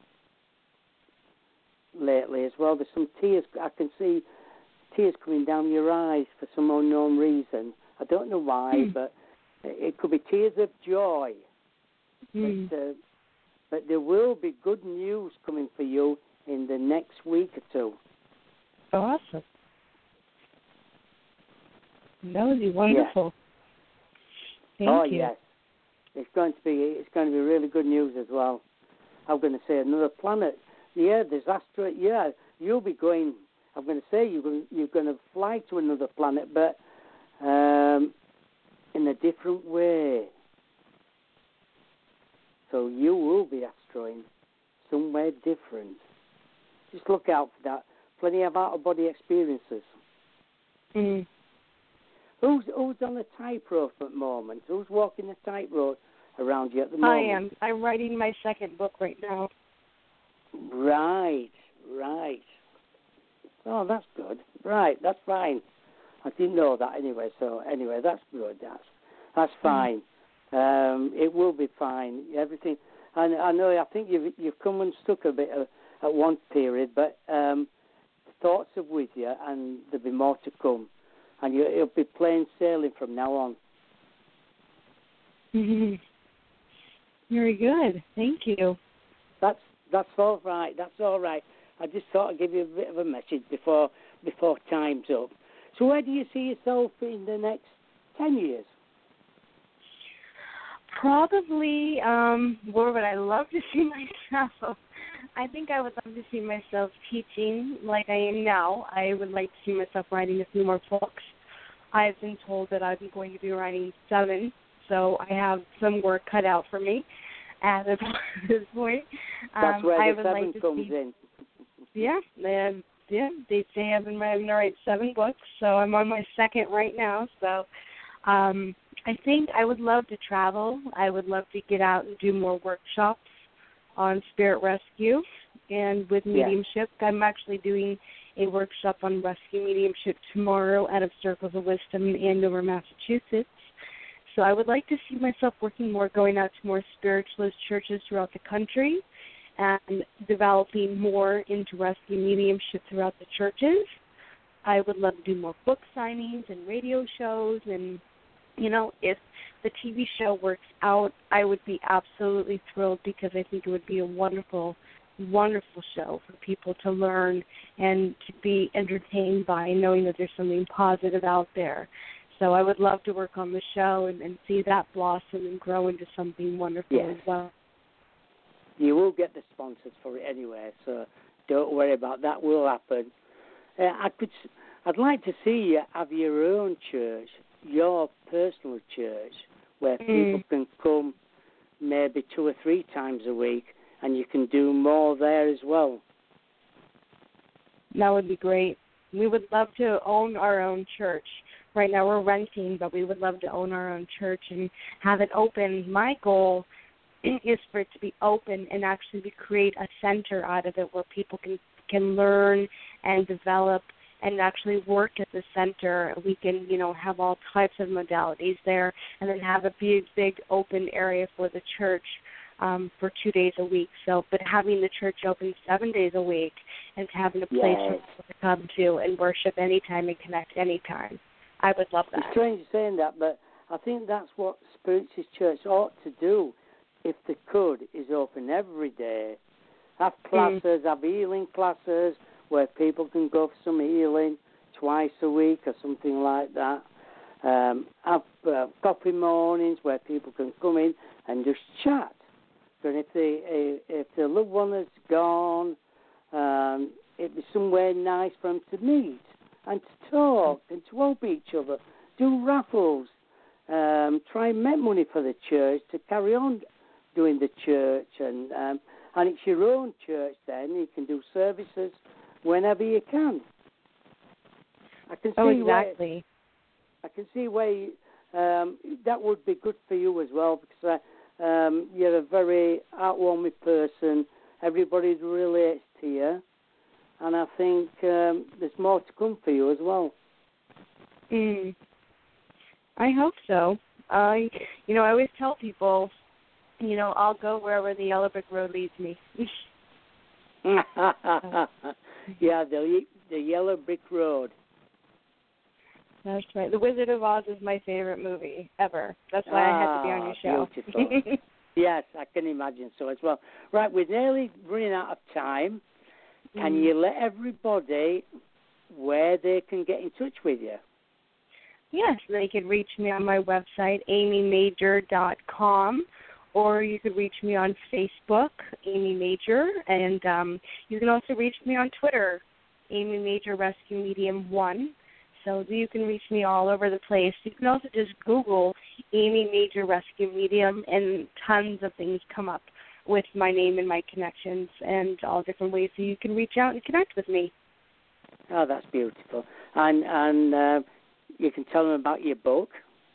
lately as well. There's some tears. I can see tears coming down your eyes for some unknown reason. I don't know why, mm. but it could be tears of joy. Mm. But, uh, but there will be good news coming for you in the next week or two. Awesome. That would be wonderful. Yeah. Thank oh, you. yes. It's going to be it's going to be really good news as well. I'm going to say another planet. Yeah, there's asteroid. Yeah, you'll be going. I'm going to say you're going, you're going to fly to another planet, but um, in a different way. So you will be asteroiding somewhere different. Just look out for that. Plenty of out-of-body experiences. Mm. Who's who's on the tightrope at the moment? Who's walking the tightrope around you at the moment? I am. I'm writing my second book right now. Right, right. Oh, that's good. Right, that's fine. I didn't know that anyway. So anyway, that's good. That's that's fine. Mm. Um, it will be fine. Everything. I, I know. I think you've you've come unstuck a bit uh, at one period, but um, thoughts are with you, and there'll be more to come. And you, it'll be plain sailing from now on. Mm-hmm. Very good. Thank you. That's that's all right. That's all right. I just thought I'd give you a bit of a message before before time's up. So where do you see yourself in the next ten years? Probably, um, where would I love to see myself? I think I would love to see myself teaching like I am now. I would like to see myself writing a few more books. I've been told that I'm going to be writing seven, so I have some work cut out for me at this point. That's um, where the I would seven like to comes see, in. Yeah, they, yeah, they say I've been going to write seven books, so I'm on my second right now. So um, I think I would love to travel. I would love to get out and do more workshops on spirit rescue and with mediumship. Yeah. I'm actually doing a workshop on rescue mediumship tomorrow out of Circles of Wisdom in Andover, Massachusetts. So I would like to see myself working more, going out to more spiritualist churches throughout the country and developing more into rescue mediumship throughout the churches. I would love to do more book signings and radio shows, and, you know, if the T V show works out, I would be absolutely thrilled because I think it would be a wonderful, wonderful show for people to learn and to be entertained by, knowing that there's something positive out there. So I would love to work on the show and, and see that blossom and grow into something wonderful yes. as well. You will get the sponsors for it anyway, so don't worry about that. Will happen. Uh, I could, I'd like to see you have your own church, your personal church, where mm. people can come maybe two or three times a week, and you can do more there as well. That would be great. We would love to own our own church. Right now we're renting, but we would love to own our own church and have it open. My goal is for it to be open and actually to create a center out of it where people can, can learn and develop and actually work at the center. We can, you know, have all types of modalities there and then have a big, big open area for the church um, for two days a week. So, but having the church open seven days a week and having a place yes. for people to come to and worship anytime and connect anytime. I would love that. It's strange saying that, but I think that's what Spiritualist Church ought to do, if they could, is open every day. Have classes, mm. have healing classes where people can go for some healing twice a week or something like that. Um, have uh, coffee mornings where people can come in and just chat. And if they if their loved one has gone, um, it'd be somewhere nice for them to meet and to talk and to help each other, do raffles, um, try and make money for the church to carry on doing the church, and um, and it's your own church then. You can do services whenever you can. I can see oh, exactly. Where, I can see where um, that would be good for you as well, because uh, um, you're a very heartwarming person. Everybody relates to you. and I think um, there's more to come for you as well. Mm. I hope so. I, you know, I always tell people, you know, I'll go wherever the yellow brick road leads me. Yeah, the the yellow brick road. That's right. The Wizard of Oz is my favorite movie ever. That's why ah, I had to be on your show. Beautiful. Yes, I can imagine so as well. Right, we're nearly running out of time. Can mm. you let everybody where they can get in touch with you? Yes, they could reach me on my website, amy major dot com, or you could reach me on Facebook, Amy Major, and um, you can also reach me on Twitter, Amy Major Rescue Medium one. So you can reach me all over the place. You can also just Google Amy Major Rescue Medium, and tons of things come up with my name and my connections and all different ways so you can reach out and connect with me. Oh, that's beautiful. And and uh, you can tell them about your book.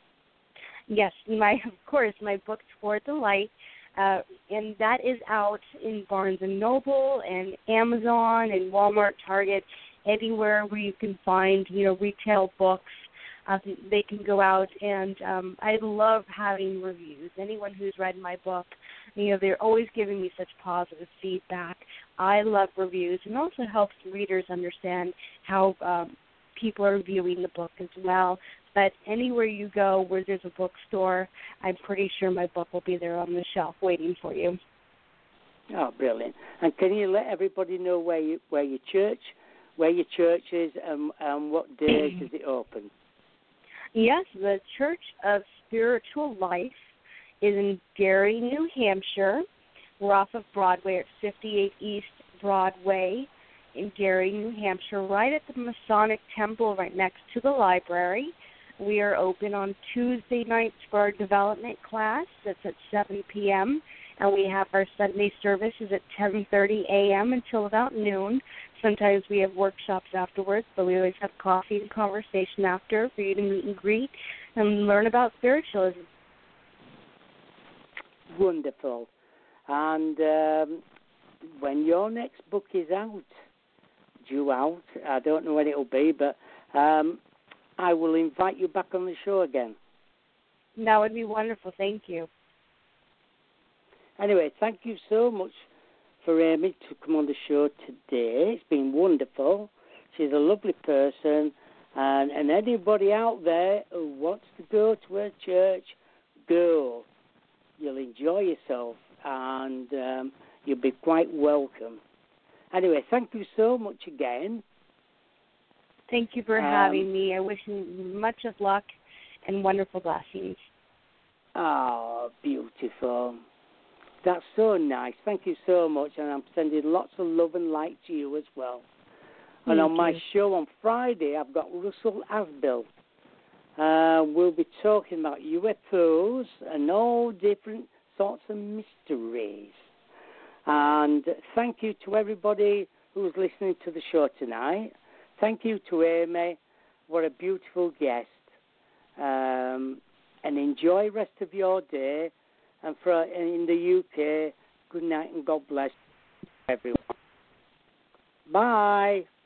Yes, my of course, my book, Toward the Light, uh, and that is out in Barnes and Noble and Amazon and Walmart, Target, anywhere where you can find, you know, retail books. Uh, they can go out, and um, I love having reviews. Anyone who's read my book, you know, they're always giving me such positive feedback. I love reviews, and it also helps readers understand how um, people are viewing the book as well. But anywhere you go where there's a bookstore, I'm pretty sure my book will be there on the shelf waiting for you. Oh, brilliant! And can you let everybody know where you where your church, where your church is, and, and what days does it open? Yes, the Church of Spiritual Life is in Gary, New Hampshire. We're off of Broadway at fifty-eight East Broadway in Gary, New Hampshire, right at the Masonic Temple, right next to the library. We are open on Tuesday nights for our development class. That's at seven p.m., and we have our Sunday services at ten thirty a.m. until about noon. Sometimes we have workshops afterwards, but we always have coffee and conversation after for you to meet and greet and learn about spiritualism. Wonderful. And um, when your next book is out, due out, I don't know when it will be, but um, I will invite you back on the show again. That would be wonderful. Thank you. Anyway, thank you so much for Amy to come on the show today. It's been wonderful. She's a lovely person. And, and anybody out there who wants to go to her church, go. You'll enjoy yourself, and um, you'll be quite welcome. Anyway, thank you so much again. Thank you for um, having me. I wish you much of luck and wonderful blessings. Oh, beautiful. That's so nice. Thank you so much, and I'm sending lots of love and light to you as well. And Thank on my you. show on Friday, I've got Russell Asbill. Uh, we'll be talking about U F Os and all different sorts of mysteries. And thank you to everybody who's listening to the show tonight. Thank you to Amy. What a beautiful guest. Um, and enjoy the rest of your day. And for in the U K, good night and God bless everyone. Bye.